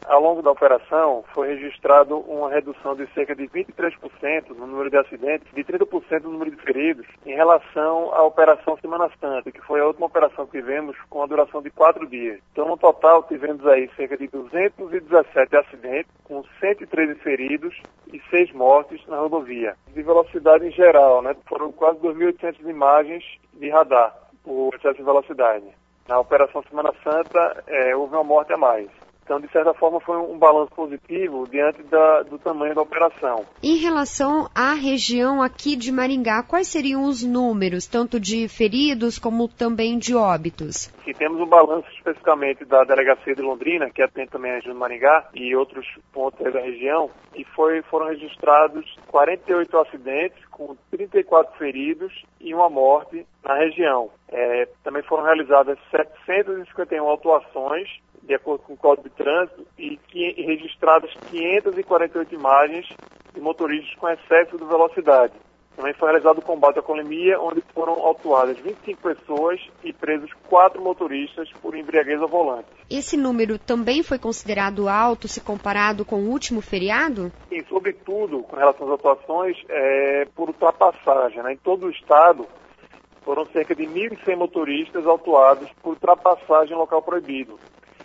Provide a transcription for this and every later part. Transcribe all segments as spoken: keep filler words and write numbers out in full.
Ao longo da operação, foi registrado uma redução de cerca de vinte e três por cento no número de acidentes, de trinta por cento no número de feridos, em relação à Operação Semana Santa, que foi a última operação que tivemos com a duração de quatro dias. Então, no total, tivemos aí cerca de duzentos e dezessete acidentes, com cento e treze feridos e seis mortes na rodovia. De velocidade em geral, né, foram quase dois mil e oitocentas imagens de radar por excesso de velocidade. Na Operação Semana Santa, é, houve uma morte a mais. Então, de certa forma, foi um balanço positivo diante da, do tamanho da operação. Em relação à região aqui de Maringá, quais seriam os números, tanto de feridos como também de óbitos? E temos um balanço especificamente da Delegacia de Londrina, que atende também a região de Maringá, e outros pontos da região, e foi, foram registrados quarenta e oito acidentes, com trinta e quatro feridos e uma morte na região. É, também foram realizadas setecentas e cinquenta e uma autuações, de acordo com o Código de Trânsito, e, que, e registradas quinhentas e quarenta e oito imagens de motoristas com excesso de velocidade. Também foi realizado o combate à alcoolemia, onde foram autuadas vinte e cinco pessoas e presos quatro motoristas por embriaguez ao volante. Esse número também foi considerado alto se comparado com o último feriado? E, sobretudo, com relação às autuações, é, por ultrapassagem. Né? Em todo o estado, foram cerca de mil e cem motoristas autuados por ultrapassagem em local proibido.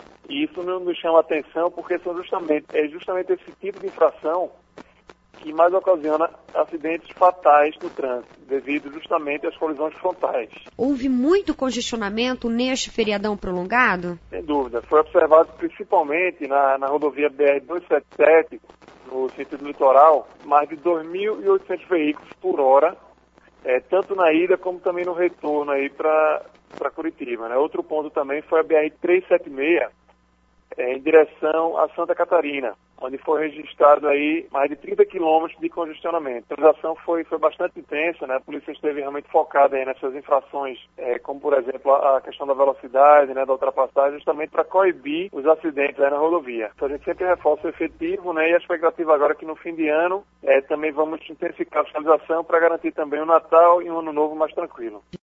E isso nos chama a atenção porque são justamente, é justamente esse tipo de infração que mais ocasiona acidentes fatais no trânsito, devido justamente às colisões frontais. Houve muito congestionamento neste feriadão prolongado? Sem dúvida. Foi observado principalmente na, na rodovia B R duzentos e setenta e sete, no sentido litoral, mais de dois mil e oitocentos veículos por hora, é, tanto na ida como também no retorno aí para Curitiba. Né? Outro ponto também foi a B R trezentos e setenta e seis, É, em direção a Santa Catarina, onde foi registrado aí mais de trinta quilômetros de congestionamento. A utilização foi, foi bastante intensa, né? A polícia esteve realmente focada aí nessas infrações, é, como por exemplo a questão da velocidade, né, da ultrapassagem, justamente para coibir os acidentes aí na rodovia. Então a gente sempre reforça o efetivo, né, e a expectativa agora é que no fim de ano é, também vamos intensificar a fiscalização para garantir também o Natal e um Ano Novo mais tranquilo.